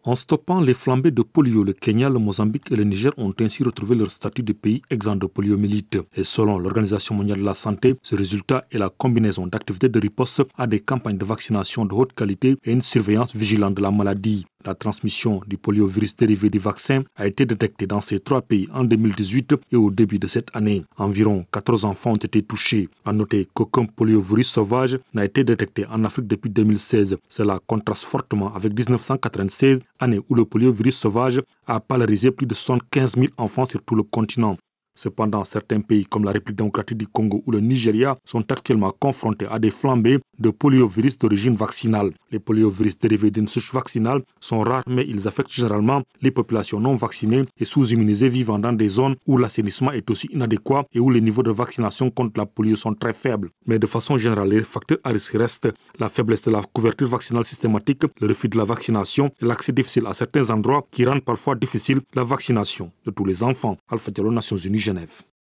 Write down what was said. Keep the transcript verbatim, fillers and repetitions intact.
En stoppant les flambées de polio, le Kenya, le Mozambique et le Niger ont ainsi retrouvé leur statut de pays exempt de poliomyélite. Et selon l'Organisation mondiale de la santé, ce résultat est la combinaison d'activités de riposte à des campagnes de vaccination de haute qualité et une surveillance vigilante de la maladie. La transmission du poliovirus dérivé du vaccin a été détectée dans ces trois pays en deux mille dix-huit et au début de cette année. Environ quatorze enfants ont été touchés. À noter qu'aucun poliovirus sauvage n'a été détecté en Afrique depuis deux mille seize. Cela contraste fortement avec dix-neuf cent quatre-vingt-seize, année où le poliovirus sauvage a polarisé plus de soixante-quinze mille enfants sur tout le continent. Cependant, certains pays comme la République démocratique du Congo ou le Nigeria sont actuellement confrontés à des flambées de poliovirus d'origine vaccinale. Les poliovirus dérivés d'une souche vaccinale sont rares, mais ils affectent généralement les populations non vaccinées et sous-immunisées vivant dans des zones où l'assainissement est aussi inadéquat et où les niveaux de vaccination contre la polio sont très faibles. Mais de façon générale, les facteurs à risque restent la faiblesse de la couverture vaccinale systématique, le refus de la vaccination et l'accès difficile à certains endroits qui rendent parfois difficile la vaccination de tous les enfants. Alpha Diallo, Nations Unies, Genève.